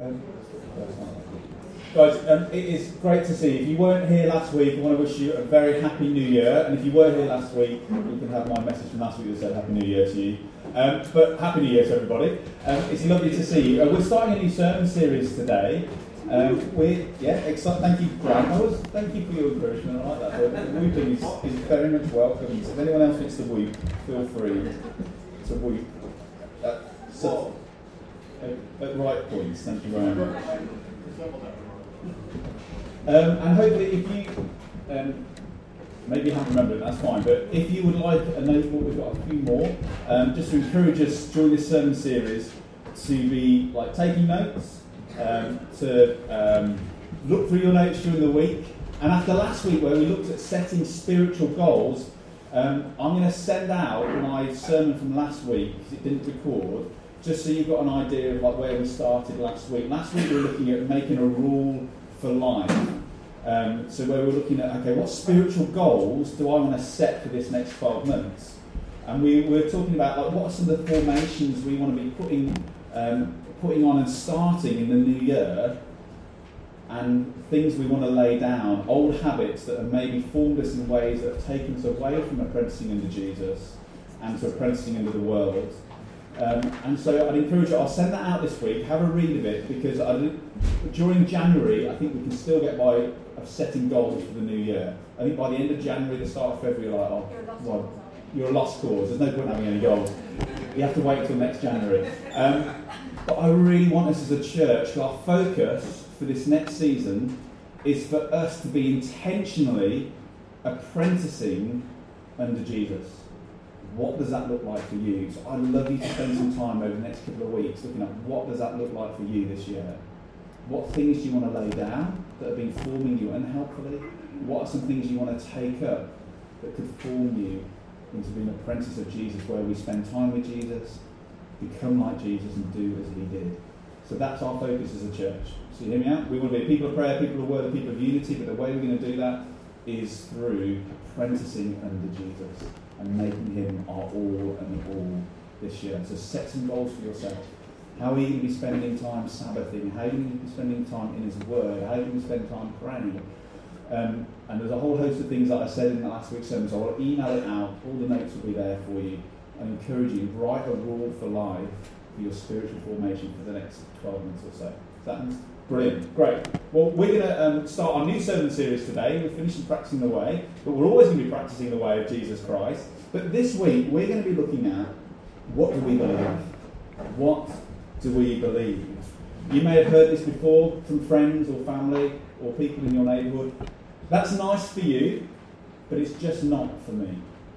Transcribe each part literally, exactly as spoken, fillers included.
Um, Guys, um, it is great to see you. If you weren't here last week, I want to wish you a very happy New Year. And if you were here last week, you can have my message from last week that said Happy New Year to you. Um, but Happy New Year to everybody. Um, it's lovely to see you. Uh, we're starting a new sermon series today. Um, we yeah, excited. Thank you, Grant. I was, thank you for your encouragement. I like that. The whooping is, is very much welcome. So if anyone else wants to whoop, feel free to whoop. Uh, so, at, at right points. Thank you very much. Um, and hopefully, if you um, maybe you haven't remembered it, that's fine. But if you would like a notebook, we've got a few more. Um, just to encourage us during this sermon series to be like taking notes, um, to um, look through your notes during the week. And after last week, where we looked at setting spiritual goals, um, I'm going to send out my sermon from last week because it didn't record, just so you've got an idea of like where we started last week. Last week we were looking at making a rule for life. Um, so where we're looking at, okay, what spiritual goals do I want to set for this next twelve months? And we were talking about like what are some of the formations we want to be putting um, putting on and starting in the new year, and things we want to lay down, old habits that have maybe formed us in ways that have taken us away from apprenticing under Jesus and to apprenticing under the world. Um, and so I'd encourage you, I'll send that out this week, have a read of it, because I, during January, I think we can still get by of setting goals for the new year. I think by the end of January, the start of February, you're like, oh, well, you're a lost cause, there's no point having any goals. You have to wait until next January. Um, but I really want us as a church, our focus for this next season is for us to be intentionally apprenticing under Jesus. What does that look like for you? So I'd love you to spend some time over the next couple of weeks looking at what does that look like for you this year. What things do you want to lay down that have been forming you unhelpfully? What are some things you want to take up that could form you into being an apprentice of Jesus, where we spend time with Jesus, become like Jesus and do as he did? So that's our focus as a church. So you hear me out? We want to be a people of prayer, people of word, people of unity, but the way we're going to do that is through apprenticing under Jesus and making him our all and all this year. So set some goals for yourself. How are you going to be spending time Sabbathing? How are you going to be spending time in his word? How are you going to spend time praying? Um, and there's a whole host of things that I said in the last week's sermon, so I'll email it out. All the notes will be there for you. I encourage you, write a rule for life for your spiritual formation for the next twelve months or so. Is that brilliant? Great. Well, we're going to um, start our new sermon series today. We're finishing practicing the way, but we're always going to be practicing the way of Jesus Christ. But this week, we're going to be looking at what do we believe? What do we believe? You may have heard this before from friends or family or people in your neighbourhood. That's nice for you, but it's just not for me.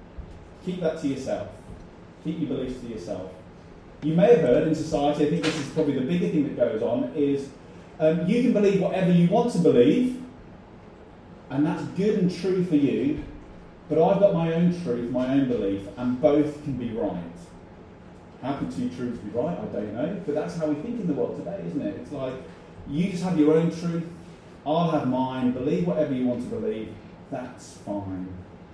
Keep that to yourself. Keep your beliefs to yourself. You may have heard in society, I think this is probably the bigger thing that goes on, is um, you can believe whatever you want to believe, and that's good and true for you, but I've got my own truth, my own belief, and both can be right. How can two truths be right? I don't know. But that's how we think in the world today, isn't it? It's like, you just have your own truth, I'll have mine, believe whatever you want to believe, that's fine.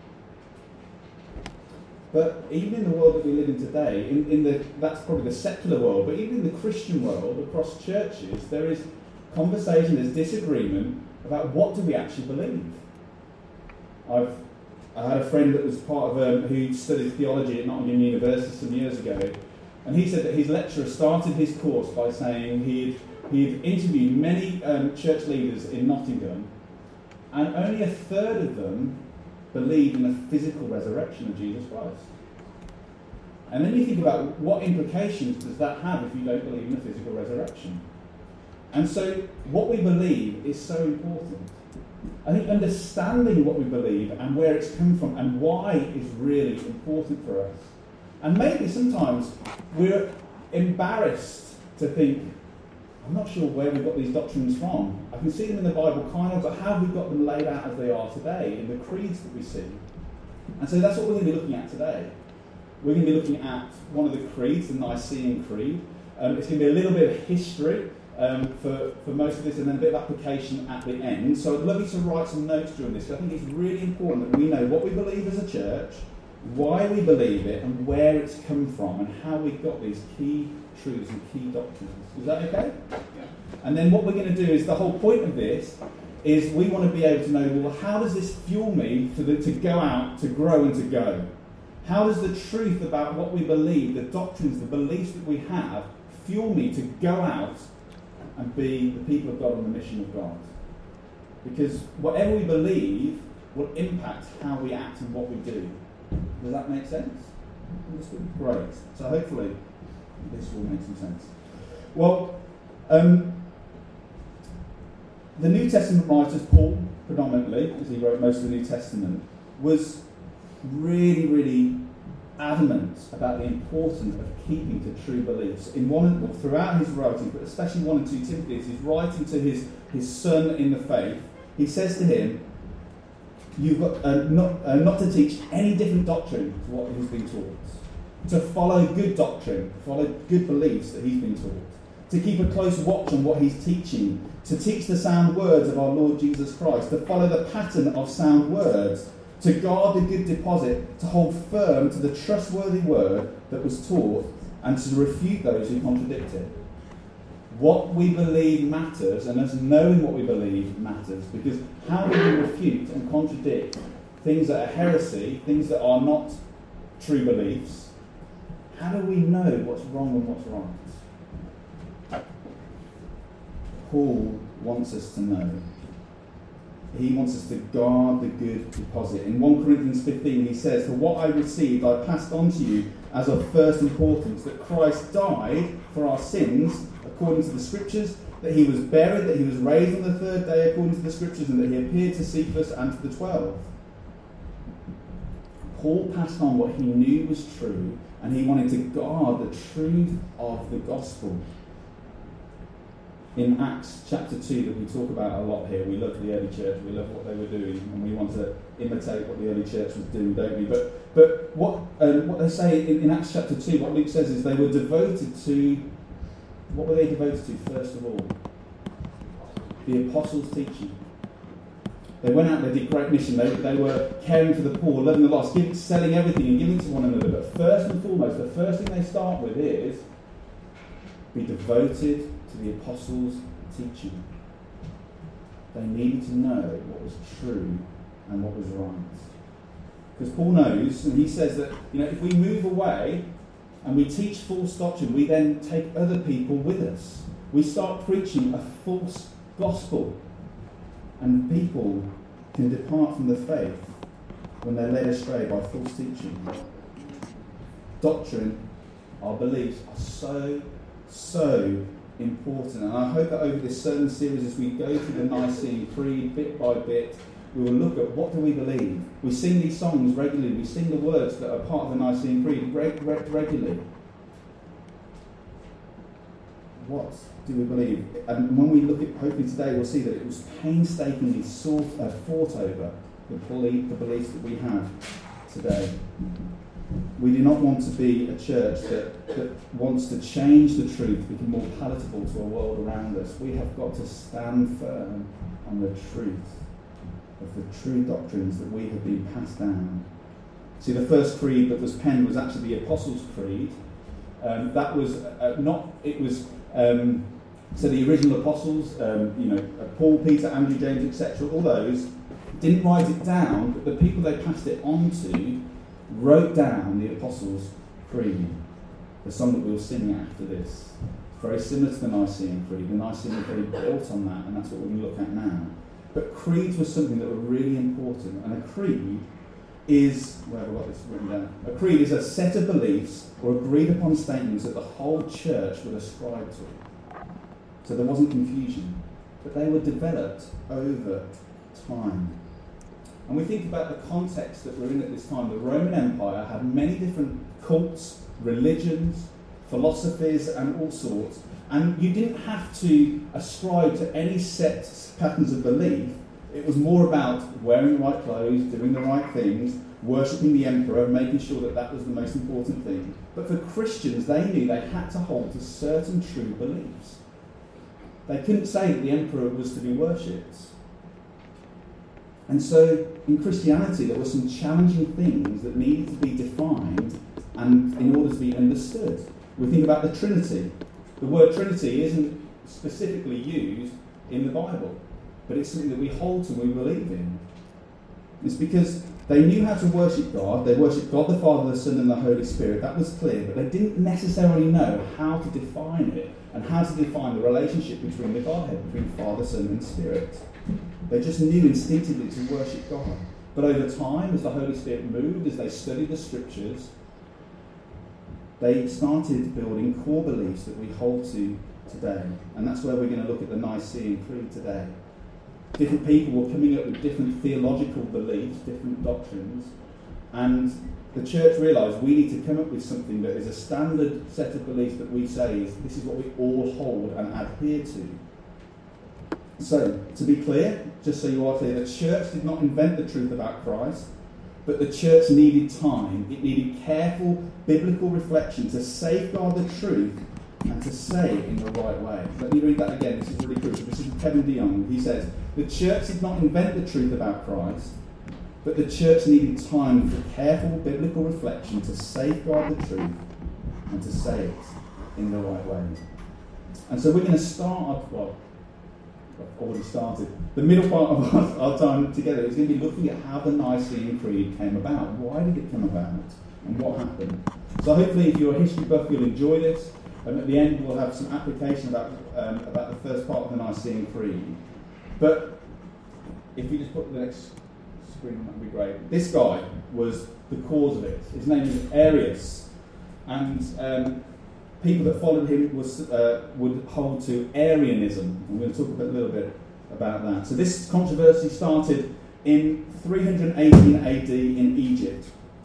But even in the world that we live in today, in, in the that's probably the secular world, but even in the Christian world, across churches, there is conversation, there's disagreement about what do we actually believe. I've I had a friend that was part of um, who studied theology at Nottingham University some years ago, and he said that his lecturer started his course by saying he'd, he'd interviewed many um, church leaders in Nottingham, and only a third of them believed in the physical resurrection of Jesus Christ. And then you think about what implications does that have if you don't believe in the physical resurrection. And so what we believe is so important. I think understanding what we believe and where it's come from and why is really important for us. And maybe sometimes we're embarrassed to think, I'm not sure where we got these doctrines from. I can see them in the Bible kind of, but how have we got them laid out as they are today in the creeds that we see? And so that's what we're going to be looking at today. We're going to be looking at one of the creeds, the Nicene Creed. Um, it's going to be a little bit of history um, for, for most of this, and then a bit of application at the end. So I'd love you to write some notes during this, because I think it's really important that we know what we believe as a church, why we believe it, and where it's come from, and how we got these key truths and key doctrines. Is that okay? Yeah. And then what we're going to do is, the whole point of this is we want to be able to know, well, how does this fuel me for the, to go out, to grow and to go? How does the truth about what we believe, the doctrines, the beliefs that we have, fuel me to go out and be the people of God on the mission of God? Because whatever we believe will impact how we act and what we do. Does that make sense? Understood? Great. So hopefully this will make some sense. Well, um, the New Testament writers, Paul predominantly, as he wrote most of the New Testament, was really, really adamant about the importance of keeping to true beliefs. In one, well, throughout his writing, but especially one and two Timothy, as he's writing to his, his son in the faith, he says to him, you've got uh, not, uh, not to teach any different doctrine to what he's been taught, to follow good doctrine, follow good beliefs that he's been taught, to keep a close watch on what he's teaching, to teach the sound words of our Lord Jesus Christ, to follow the pattern of sound words, to guard the good deposit, to hold firm to the trustworthy word that was taught, and to refute those who contradict it. What we believe matters, and us knowing what we believe matters, because how do we refute and contradict things that are heresy, things that are not true beliefs? How do we know what's wrong and what's right? Paul wants us to know. He wants us to guard the good deposit. In First Corinthians fifteen, he says, "For what I received, I passed on to you as of first importance, that Christ died for our sins, according to the Scriptures, that he was buried, that he was raised on the third day, according to the Scriptures, and that he appeared to Cephas and to the twelve." Paul passed on what he knew was true, and he wanted to guard the truth of the gospel. In Acts chapter two, that we talk about a lot here, we love the early church, we love what they were doing, and we want to imitate what the early church was doing, don't we? But but what um, what they say in, in Acts chapter two, what Luke says is they were devoted to, what were they devoted to first of all? The apostles' teaching. They went out, they did great mission, they, they were caring for the poor, loving the lost, giving, selling everything and giving to one another. But first and foremost, the first thing they start with is be devoted to the apostles' teaching. They needed to know what was true and what was right. Because Paul knows, and he says that, you know, if we move away and we teach false doctrine, we then take other people with us. We start preaching a false gospel, and people can depart from the faith when they're led astray by false teaching. Doctrine, our beliefs, are so, so important. And I hope that over this sermon series, as we go through the Nicene Creed bit by bit, we will look at what do we believe. We sing these songs regularly. We sing the words that are part of the Nicene Creed regularly. What do we believe? And when we look at, hopefully today, we'll see that it was painstakingly sought, uh, fought over, the, belief, the beliefs that we have today. We do not want to be a church that, that wants to change the truth, become more palatable to a world around us. We have got to stand firm on the truth of the true doctrines that we have been passed down. See, the first creed that was penned was actually the Apostles' Creed. Um, that was uh, not, it was, um, so the original apostles, um, you know, uh, Paul, Peter, Andrew, James, et cetera, all those, didn't write it down, but the people they passed it on to wrote down the Apostles' Creed, the song that we'll sing after this. It's very similar to the Nicene Creed. The Nicene Creed built on that, and that's what we're going to look at now. But creeds was something that were really important, and a creed is, where have I got this written down? A creed is a set of beliefs or agreed upon statements that the whole church would ascribe to. So there wasn't confusion, but they were developed over time. And we think about the context that we're in at this time. The Roman Empire had many different cults, religions, philosophies, and all sorts. And you didn't have to ascribe to any set patterns of belief. It was more about wearing the right clothes, doing the right things, worshipping the emperor, and making sure that that was the most important thing. But for Christians, they knew they had to hold to certain true beliefs. They couldn't say that the emperor was to be worshipped. And so, in Christianity, there were some challenging things that needed to be defined and in order to be understood. We think about the Trinity. The word Trinity isn't specifically used in the Bible, but it's something that we hold to and we believe in. It's because they knew how to worship God. They worshipped God the Father, the Son, and the Holy Spirit. That was clear, but they didn't necessarily know how to define it and how to define the relationship between the Godhead, between Father, Son, and Spirit. They just knew instinctively to worship God. But over time, as the Holy Spirit moved, as they studied the Scriptures, they started building core beliefs that we hold to today. And that's where we're going to look at the Nicene Creed today. Different people were coming up with different theological beliefs, different doctrines, and the church realised we need to come up with something that is a standard set of beliefs that we say is this is what we all hold and adhere to. So, to be clear, just so you are clear, the church did not invent the truth about Christ, but the church needed time. It needed careful biblical reflection to safeguard the truth and to say it in the right way. Let me read that again. This is really crucial. This is from Kevin DeYoung. He says, the church did not invent the truth about Christ, but the church needed time for careful biblical reflection to safeguard the truth and to say it in the right way. And so we're going to start, well, I've already started. The middle part of our, our time together is going to be looking at how the Nicene Creed came about. Why did it come about? And what happened? So hopefully if you're a history buff, you'll enjoy this. And at the end we'll have some application about um, about the first part of the Nicene Creed. But if you just put the next screen, that would be great. This guy was the cause of it. His name is Arius. And um, people that followed him was, uh, would hold to Arianism. I'm going to talk a, bit, a little bit about that. So this controversy started in three hundred eighteen A D in Egypt,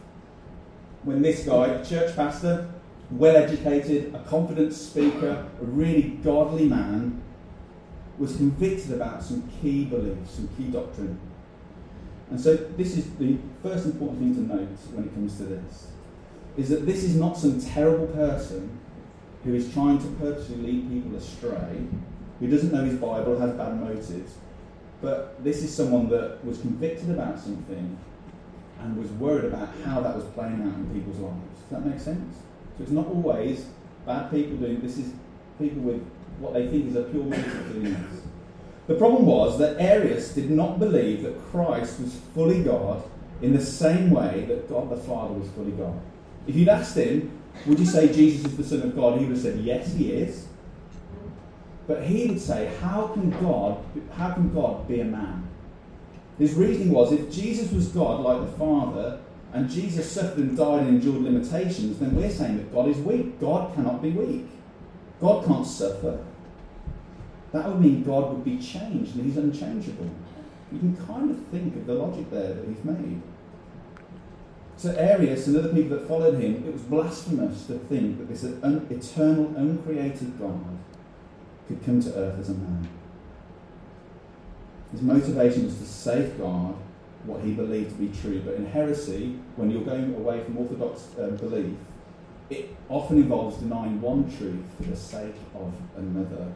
when this guy, a church pastor, well-educated, a confident speaker, a really godly man, was convicted about some key beliefs, some key doctrine. And so this is the first important thing to note when it comes to this, is that this is not some terrible person who is trying to purposely lead people astray, who doesn't know his Bible, has bad motives, but this is someone that was convicted about something and was worried about how that was playing out in people's lives. Does that make sense? So it's not always bad people doing this, is people with what they think is a pure motive doing this. The problem was that Arius did not believe that Christ was fully God in the same way that God the Father was fully God. If you'd asked him, would you say Jesus is the Son of God? He would have said, yes, he is. But he would say, how can God, how can God be a man? His reasoning was, if Jesus was God like the Father, and Jesus suffered and died and endured limitations, then we're saying that God is weak. God cannot be weak. God can't suffer. That would mean God would be changed, and he's unchangeable. You can kind of think of the logic there that he's made. So Arius and other people that followed him, it was blasphemous to think that this un- eternal, uncreated God could come to earth as a man. His motivation was to safeguard what he believed to be true. But in heresy, when you're going away from orthodox uh, belief, it often involves denying one truth for the sake of another.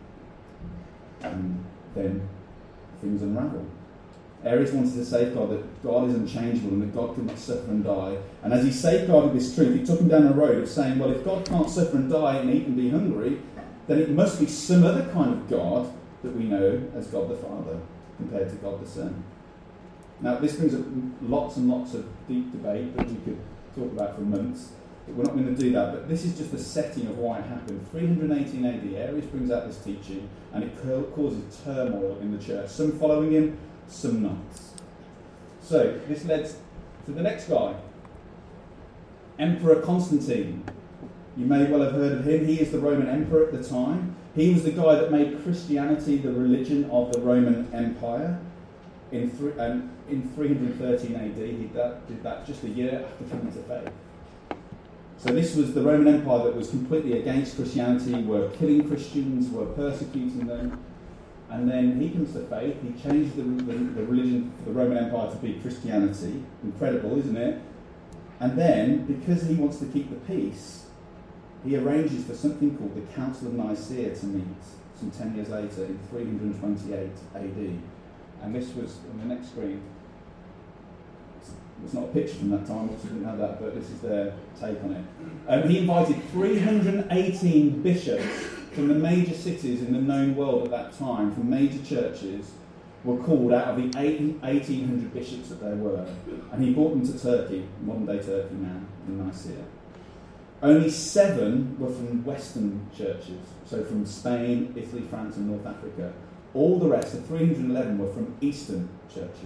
And then things unravel. Arius wanted to safeguard that God is unchangeable and that God could not suffer and die. And as he safeguarded this truth, he took him down a road of saying, well, if God can't suffer and die and eat and be hungry, then it must be some other kind of God that we know as God the Father compared to God the Son. Now, this brings up lots and lots of deep debate that we could talk about for months, but we're not going to do that. But this is just the setting of why it happened. three hundred eighteen A D, Arius brings out this teaching, and it causes turmoil in the church. Some following him, some not. So, this led to the next guy, Emperor Constantine. You may well have heard of him. He is the Roman emperor at the time. He was the guy that made Christianity the religion of the Roman Empire. In, th- um, in three hundred thirteen A D, he did that, did that just a year after coming to faith. So this was the Roman Empire that was completely against Christianity, were killing Christians, were persecuting them. And then he comes to faith. He changed the, the, the religion for the Roman Empire to be Christianity. Incredible, isn't it? And then, because he wants to keep the peace, he arranges for something called the Council of Nicaea to meet some ten years later in three hundred twenty-eight A D. And this was on the next screen. It's not a picture from that time, obviously didn't have that, but this is their take on it. Um, he invited three hundred eighteen bishops from the major cities in the known world at that time, from major churches, were called out of the eighteen hundred bishops that there were. And he brought them to Turkey, modern-day Turkey now, in Nicaea. Only seven were from Western churches, so from Spain, Italy, France and North Africa. All the rest, the three hundred eleven, were from Eastern churches.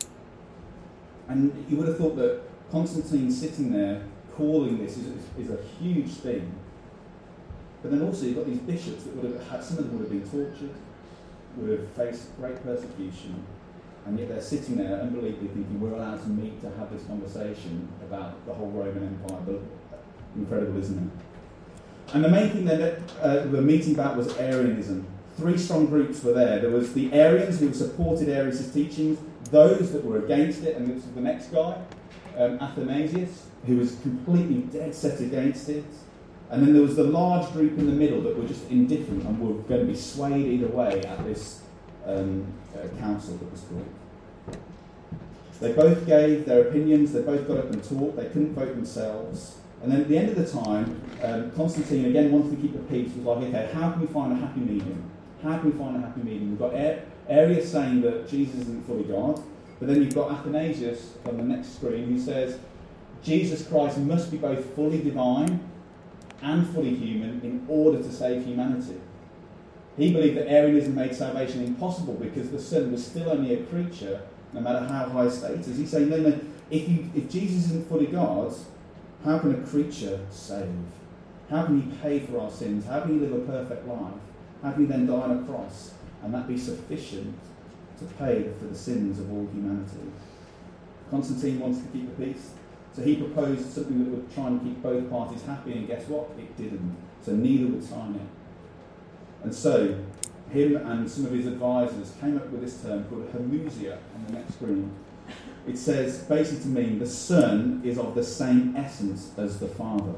And you would have thought that Constantine sitting there calling this is, is a huge thing. But then also you've got these bishops that would have had, some of them would have been tortured, would have faced great persecution, and yet they're sitting there unbelievably thinking we're allowed to meet to have this conversation about the whole Roman Empire. But incredible, isn't it? And the main thing that uh, we were meeting about was Arianism. Three strong groups were there. There was the Arians who supported Arius' teachings, those that were against it, and this was the next guy, um, Athanasius, who was completely dead set against it. And then there was the large group in the middle that were just indifferent and were going to be swayed either way at this um, uh, council that was called. They both gave their opinions, they both got up and talked, they couldn't vote themselves. And then at the end of the time, um, Constantine again wanted to keep the peace, was like, okay, how can we find a happy medium? How can we find a happy medium? We've got Arius saying that Jesus isn't fully God, but then you've got Athanasius on the next screen who says Jesus Christ must be both fully divine and fully human in order to save humanity. He believed that Arianism made salvation impossible because the Son was still only a creature, no matter how high status. He's saying, no, no, if, you, if Jesus isn't fully God, how can a creature save? How can he pay for our sins? How can he live a perfect life? How can he then die on a cross and that be sufficient to pay for the sins of all humanity? Constantine wanted to keep the peace, so he proposed something that would try and keep both parties happy, and guess what? It didn't. So neither would sign it. And so him and some of his advisors came up with this term called homusia on the next screen. It says basically to mean the Son is of the same essence as the Father.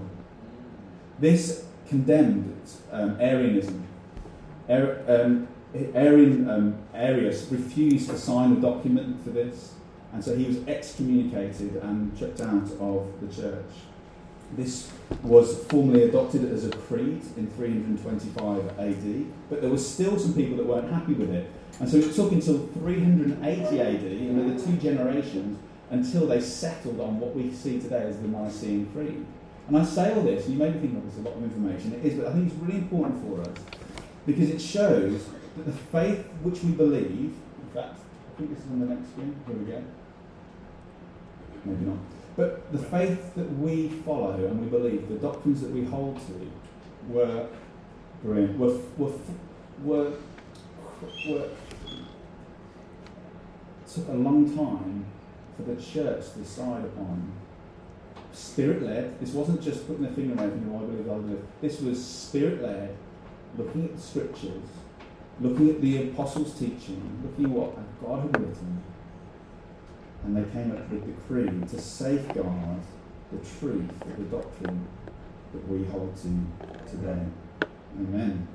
This condemned um, Arianism. Ar- um, Arian, um, Arius refused to sign the document for this, and so he was excommunicated and chucked out of the church. This was formally adopted as a creed in three hundred twenty-five A D, but there were still some people that weren't happy with it. And so it took until three hundred eighty A D, another two generations, until they settled on what we see today as the Nicene Creed. And I say all this, and you may be thinking, oh, there's a lot of information. It is, but I think it's really important for us, because it shows that the faith which we believe, in fact, I think this is on the next screen, here we go. Maybe not. But the faith that we follow and we believe, the doctrines that we hold to, were brilliant, were, were, were, were took a long time for the church to decide upon. Spirit-led. This wasn't just putting a finger on everything, oh, I believe, I believe. This was spirit-led, looking at the scriptures, looking at the apostles' teaching, looking at what God had written, and they came up with the creed to safeguard the truth of the doctrine that we hold to today. Amen.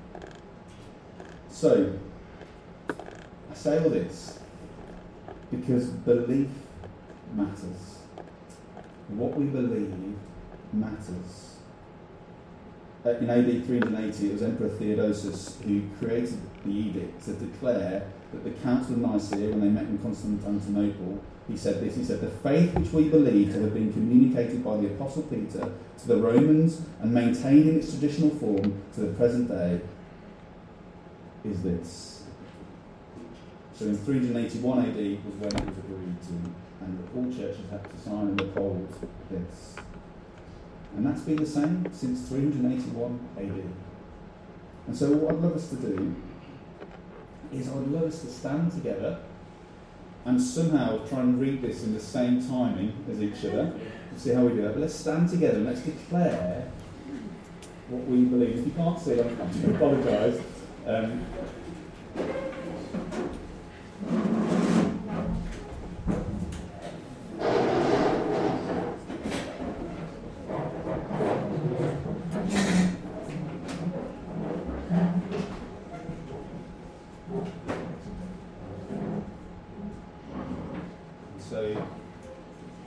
So, I say all this because belief matters. What we believe matters. In A D three hundred eighty, it was Emperor Theodosius who created the edict to declare that the Council of Nicaea, when they met in Constantinople, he said this, he said, the faith which we believe to have been communicated by the Apostle Peter to the Romans and maintained in its traditional form to the present day is this. So in three hundred eighty-one A D was when it was agreed to, and all churches had to sign and uphold this. And that's been the same since three hundred eighty-one A D. And so what I'd love us to do is I'd love us to stand together and somehow try and read this in the same timing as each other. We'll see how we do that. But let's stand together and let's declare what we believe. If you can't see, I'm going to apologise. Um, So,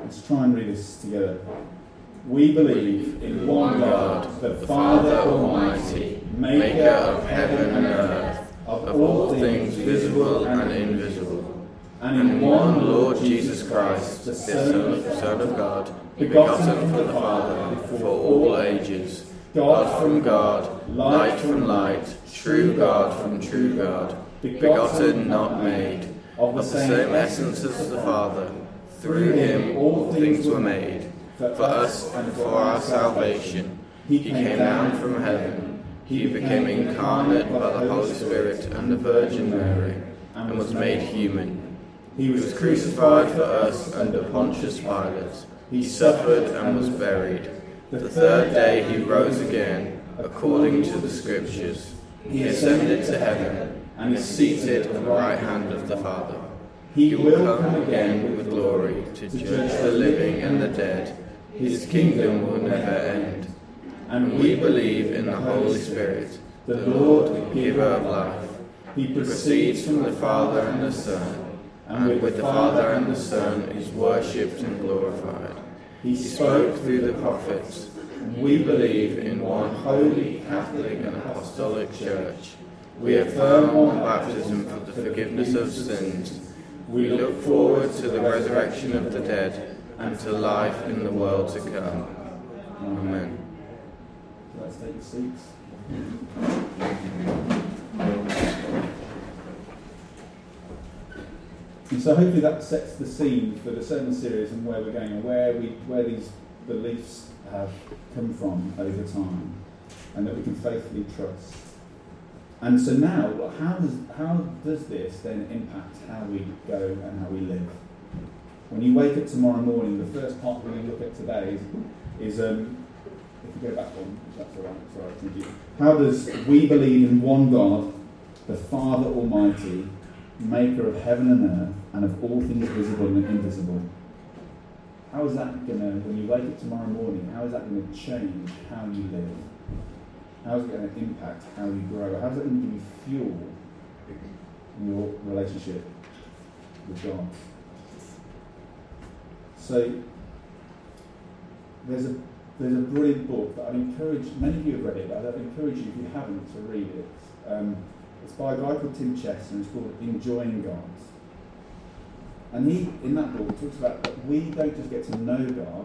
Let's try and read this together. We believe in one God, the Father Almighty, maker of heaven and earth, of all things visible and invisible, and in one Lord Jesus Christ, the Son of God, begotten from the Father before all ages, God from God, light from light, true God from true God, begotten, not made, of the same essence as the Father. Through him all things were made. For us and for our salvation, he came down from heaven. He became incarnate by the Holy Spirit and the Virgin Mary, and was made human. He was crucified for us under Pontius Pilate. He suffered and was buried. The third day he rose again, according to the Scriptures. He ascended to heaven, and is seated at the right hand of the Father. He will come again with glory to judge the living and the dead. His kingdom will never end. And we believe in the Holy Spirit, the Lord, the giver of life. He proceeds from the Father and the Son, and with the Father and the Son is worshipped and glorified. He spoke through the prophets. We believe in one holy, Catholic and Apostolic Church. We affirm one baptism for the forgiveness of sins. We look forward to the resurrection of the dead and to life in the world to come. Amen. Let's take your seats. And so hopefully that sets the scene for the sermon series and where we're going and where we where these beliefs have come from over time, and that we can faithfully trust. And so now, how does how does this then impact how we go and how we live? When you wake up tomorrow morning, the first part we're going to look at today is, is um, if you go back one, if that's all right, sorry, thank you. How does we believe in one God, the Father Almighty, maker of heaven and earth, and of all things visible and invisible? How is that going to, when you wake up tomorrow morning, how is that going to change how you live? How is it going to impact how you grow? How is it going to give you fuel in your relationship with God? So, there's a there's a brilliant book that I'd encourage, many of you have read it, but I'd encourage you, if you haven't, to read it. Um, it's by a guy called Tim Chester, and it's called Enjoying God. And he, in that book, talks about that we don't just get to know God,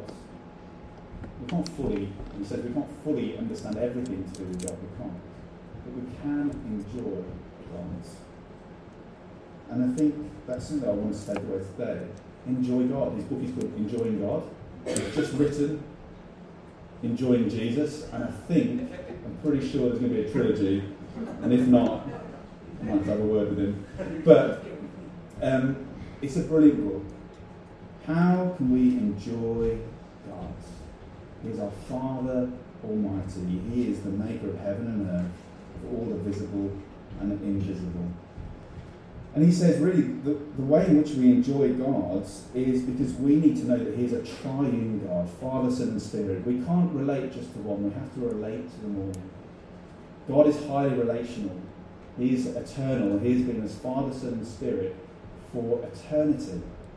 we can't fully, he says we can't fully understand everything to do with God, we can't. But we can enjoy God. And I think that's something I want to take away today. Enjoy God. His book is called Enjoying God. It's just written Enjoying Jesus, and I think, I'm pretty sure there's going to be a trilogy, and if not, I might have a word with him. But um, it's a brilliant book. How can we enjoy God? He is our Father Almighty. He is the maker of heaven and earth, of all the visible and the invisible. And he says, really, the, the way in which we enjoy God is because we need to know that he is a triune God, Father, Son, and Spirit. We can't relate just to one, we have to relate to them all. God is highly relational. He is eternal. He has been as Father, Son, and Spirit for eternity.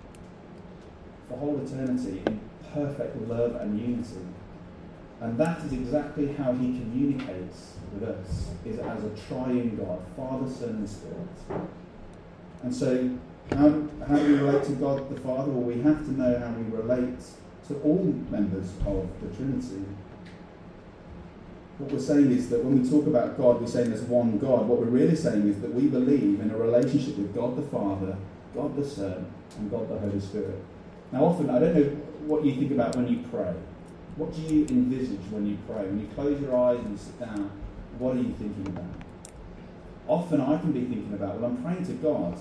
For whole eternity, in perfect love and unity. And that is exactly how he communicates with us, is as a triune God, Father, Son, and Spirit. And so, how, how do we relate to God the Father? Well, we have to know how we relate to all members of the Trinity. What we're saying is that when we talk about God, we're saying there's one God. What we're really saying is that we believe in a relationship with God the Father, God the Son, and God the Holy Spirit. Now, often, I don't know what you think about when you pray. What do you envisage when you pray? When you close your eyes and you sit down, what are you thinking about? Often I can be thinking about, well, I'm praying to God.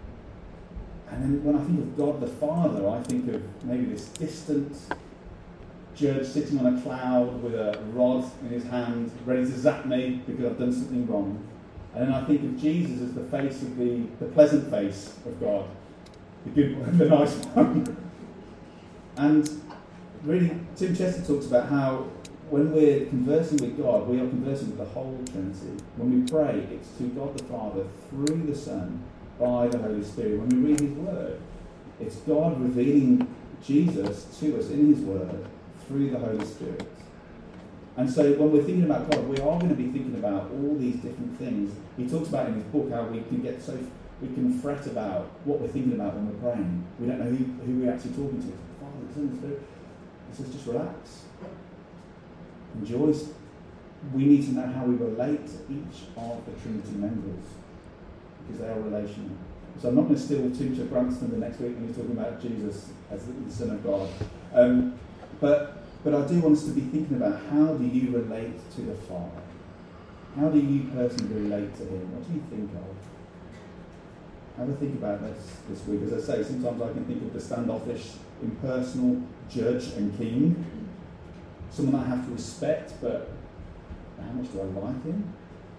And then when I think of God the Father, I think of maybe this distant judge sitting on a cloud with a rod in his hand, ready to zap me because I've done something wrong. And then I think of Jesus as the face of the, the pleasant face of God, the good one, the nice one. And really, Tim Chester talks about how when we're conversing with God, we are conversing with the whole Trinity. When we pray, it's to God the Father through the Son by the Holy Spirit. When we read his word, it's God revealing Jesus to us in his word through the Holy Spirit. And so when we're thinking about God, we are going to be thinking about all these different things. He talks about in his book how we can get so, we can fret about what we're thinking about when we're praying. We don't know who, who we're actually talking to. Father, the Son, the Spirit. He says, just relax. Enjoy. We need to know how we relate to each of the Trinity members, because they are relational. So I'm not going to steal too much of Grant's thunder next week when he's talking about Jesus as the, the Son of God. Um, but but I do want us to be thinking about, how do you relate to the Father? How do you personally relate to him? What do you think of? Have a think about this this week. As I say, sometimes I can think of the standoffish, impersonal judge and king, someone I have to respect, but how much do I like him?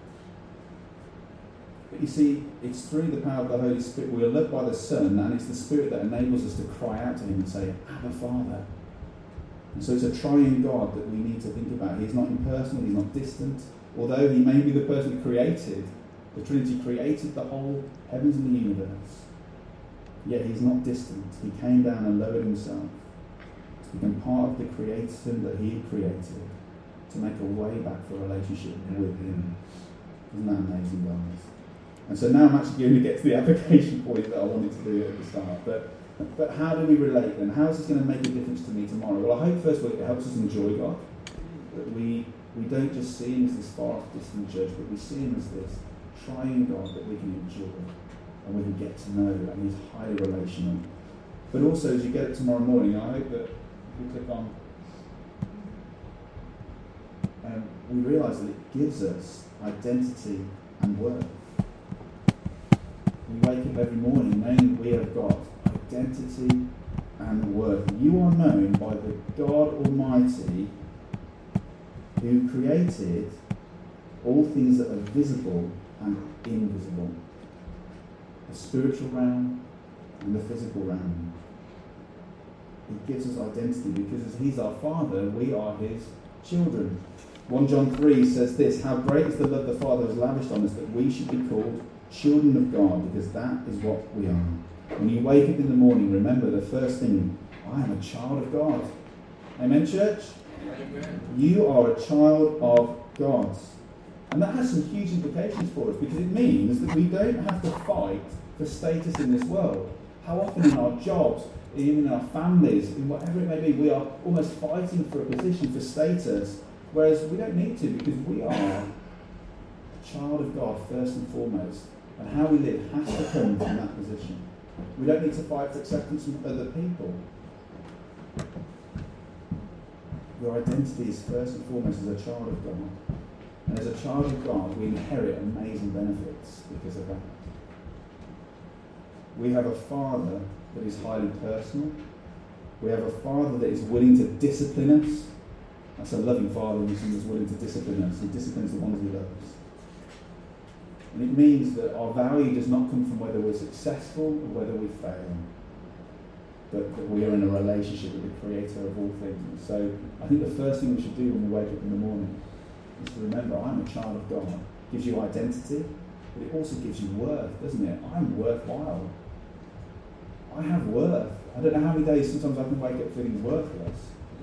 But you see, it's through the power of the Holy Spirit. We are loved by the Son, and it's the Spirit that enables us to cry out to him and say, Abba, Father. And so it's a triune God that we need to think about. He's not impersonal, he's not distant. Although he may be the person who created, the Trinity created the whole heavens and the universe, yet he's not distant. He came down and lowered himself to become part of the creation that he had created, to make a way back for a relationship with him. Isn't that amazing, guys? And so now I'm actually going to get to the application point that I wanted to do at the start. But but how do we relate then? How is this going to make a difference to me tomorrow? Well, I hope first of all it helps us enjoy God. That we we don't just see him as this far off distant judge, but we see him as this triune God that we can enjoy and we can get to know, and he's highly relational. But also, as you get it tomorrow morning, I hope that if we click on, um, we realise that it gives us identity and worth. We wake up every morning knowing that we have got identity and worth. You are known by the God Almighty, who created all things that are visible and invisible, the spiritual realm and the physical realm. He gives us identity because as he's our Father, we are his children. First John three says this, how great is the love the Father has lavished on us, that we should be called children of God, because that is what we are. When you wake up in the morning, remember the first thing, I am a child of God. Amen, church? Amen. You are a child of God. And that has some huge implications for us, because it means that we don't have to fight for status in this world. How often in our jobs, even in our families, in whatever it may be, we are almost fighting for a position, for status, whereas we don't need to, because we are a child of God first and foremost. And how we live has to come from that position. We don't need to fight for acceptance from other people. Your identity is first and foremost as a child of God. And as a child of God, we inherit amazing benefits because of that. We have a Father that is highly personal. We have a Father that is willing to discipline us. That's a loving Father who is willing to discipline us. He disciplines the ones he loves. And it means that our value does not come from whether we're successful or whether we fail, but that we are in a relationship with the Creator of all things. So I think the first thing we should do when we wake up in the morning is to remember, I'm a child of God. It gives you identity, but it also gives you worth, doesn't it? I'm worthwhile. I have worth. I don't know how many days sometimes I can wake up feeling worthless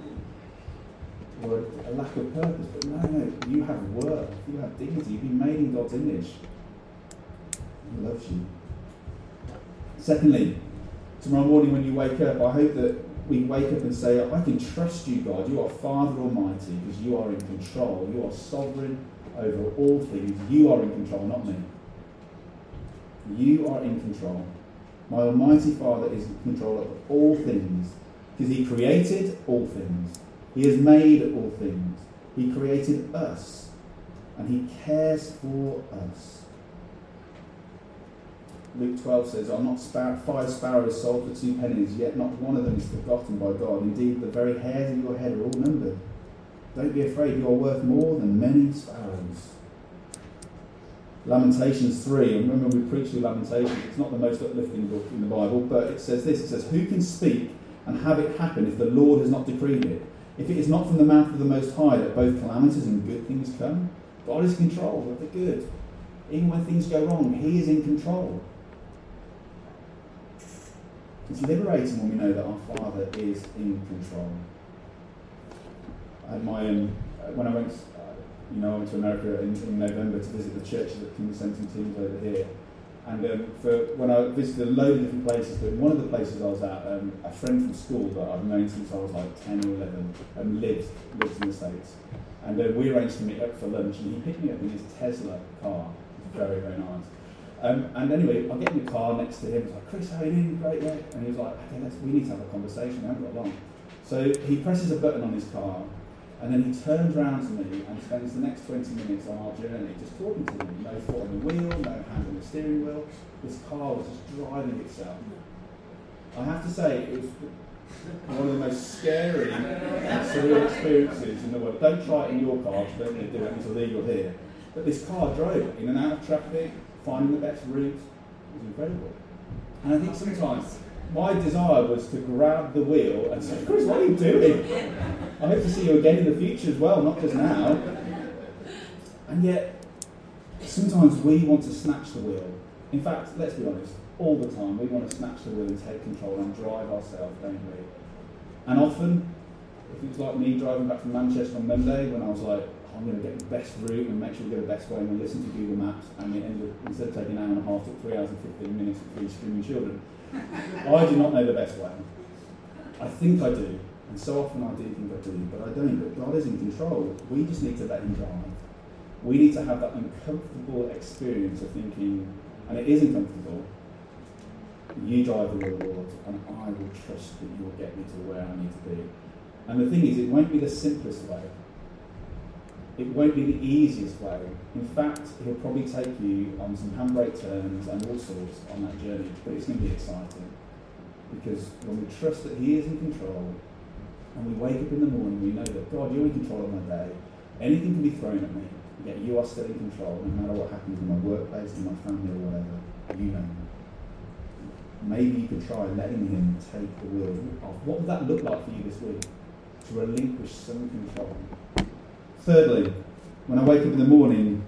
or a lack of purpose, but no, no, you have worth. You have dignity. You've been made in God's image. He loves you. Secondly, tomorrow morning when you wake up, I hope that we wake up and say, I can trust you, God. You are Father Almighty, because you are in control. You are sovereign over all things. You are in control, not me. You are in control. My Almighty Father is in control of all things, because he created all things. He has made all things. He created us, and he cares for us. Luke twelve says, are not spar- five sparrows sold for two pennies, yet not one of them is forgotten by God. Indeed, the very hairs of your head are all numbered. Don't be afraid, you are worth more than many sparrows. Lamentations three, and remember we preached through Lamentations, it's not the most uplifting book in the Bible, but it says this, it says, who can speak and have it happen if the Lord has not decreed it? If it is not from the mouth of the Most High that both calamities and good things come? God is in control of the good. Even when things go wrong, he is in control. It's liberating when we know that our Father is in control. I had my um, when I went, uh, you know, I went to America in, in November to visit the churches that King Dissenting teams over here. And um, for when I visited a load of different places, but one of the places I was at, um, a friend from school that I've known since I was like ten or eleven, um, lived, lives in the States. And uh, we arranged to meet up for lunch, and he picked me up in his Tesla car. It was very, very nice. Um, and anyway, I get in the car next to him. I was like, Chris, how are you doing? Great, yeah. And he was like, okay, let's, we need to have a conversation. We haven't got long. So he presses a button on his car, and then he turns around to me and spends the next twenty minutes on our journey just talking to me. No foot on the wheel, no hand on the steering wheel. This car was just driving itself. I have to say, it was one of the most scary and surreal experiences in the world. Don't try it in your car, because don't do it, it's illegal here. But this car drove in and out of traffic, finding the best route. It was incredible. And I think sometimes my desire was to grab the wheel and say, Chris, what are you doing? I hope to see you again in the future as well, not just now. And yet, sometimes we want to snatch the wheel. In fact, let's be honest, all the time we want to snatch the wheel and take control and drive ourselves, don't we? And often, if it was like me driving back from Manchester on Monday when I was like, oh, I'm going to get the best route and make sure we go the best way, and we listen to Google Maps, and it ended up, instead of taking an hour and a half, took three hours and fifteen minutes with three screaming children. I do not know the best way. I think I do, and so often I do think I do, but I don't. But God is in control. We just need to let him drive. We need to have that uncomfortable experience of thinking, and it is uncomfortable, you drive the wheel, Lord, and I will trust that you will get me to where I need to be. And the thing is, it won't be the simplest way. It won't be the easiest way. In fact, he'll probably take you on some handbrake turns and all sorts on that journey, but it's going to be exciting. Because when we trust that he is in control, and we wake up in the morning, we know that, God, you're in control of my day. Anything can be thrown at me, yet you are still in control, no matter what happens in my workplace, in my family, or whatever. You know. Maybe you could try letting him take the wheel off. What would that look like for you this week? To relinquish some control. Thirdly, when I wake up in the morning,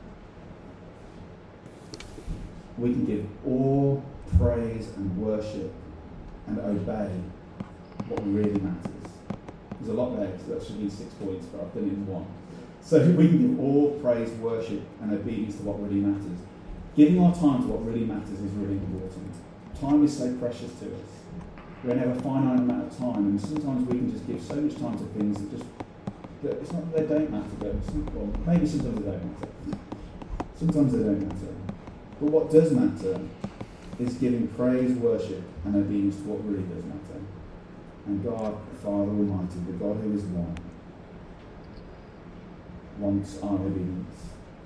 we can give awe, praise, and worship and obey what really matters. There's a lot there, so that should be six points, but I've done it in one. So we can give awe, praise, worship, and obedience to what really matters. Giving our time to what really matters is really important. Time is so precious to us. We only have a finite amount of time, and sometimes we can just give so much time to things that just, that it's not that they don't matter, but well, maybe sometimes they don't matter. Sometimes they don't matter. But what does matter is giving praise, worship, and obedience to what really does matter. And God, the Father Almighty, the God who is one, wants our obedience.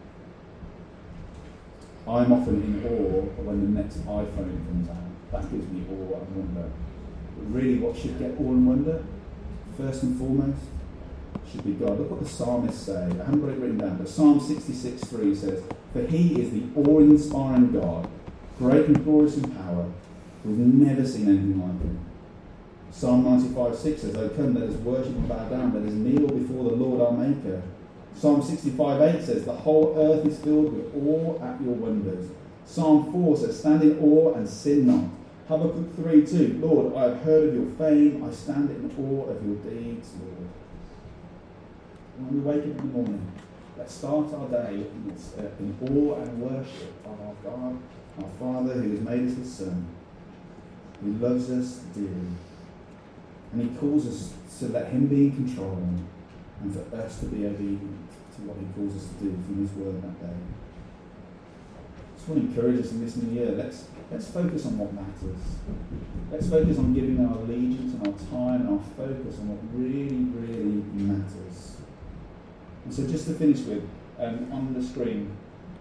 I'm often in awe when the next iPhone comes out. That gives me awe and wonder. But really what should get awe and wonder, first and foremost, should be God. Look what the psalmists say. I haven't got it written down, but Psalm sixty-six three says, for he is the awe-inspiring God, great and glorious in power. We've never seen anything like him. Psalm ninety-five six says, oh come, let us worship and bow down, let us kneel before the Lord our Maker. Psalm sixty-five eight says, the whole earth is filled with awe at your wonders. Psalm four says, stand in awe and sin not. Habakkuk three two, Lord, I have heard of your fame, I stand in awe of your deeds, Lord. When we wake up in the morning, let's start our day in, uh, in awe and worship of our God, our Father who has made us his Son, who loves us dearly. And he calls us to let him be in control and for us to be obedient to what he calls us to do from his word that day. I just want to encourage us in this new year. Let's, let's focus on what matters. Let's focus on giving our allegiance and our time and our focus on what really, really matters. And so just to finish with, um, on the screen,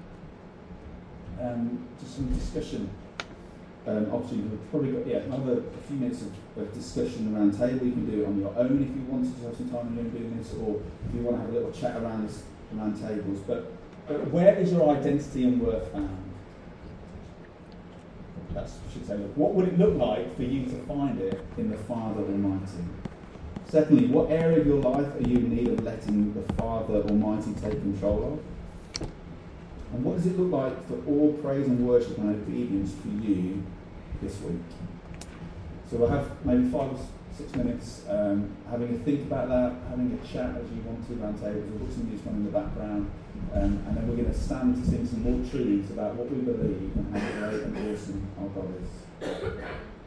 um, just some discussion. Um, obviously, we've probably got yeah, another a few minutes of, of discussion around table. You can do it on your own if you wanted to have some time in doing this, or if you want to have a little chat around this, around tables. But, but where is your identity and worth found? That's I should say. Look, what would it look like for you to find it in the Father Almighty? Secondly, what area of your life are you in need of letting the Father Almighty take control of? And what does it look like for all praise and worship and obedience for you this week? So we'll have maybe five or six minutes um, having a think about that, having a chat as you want to around tables. We'll put some music on in the background, um, and then we're going to stand to sing some more truths about what we believe and how great and awesome our God is.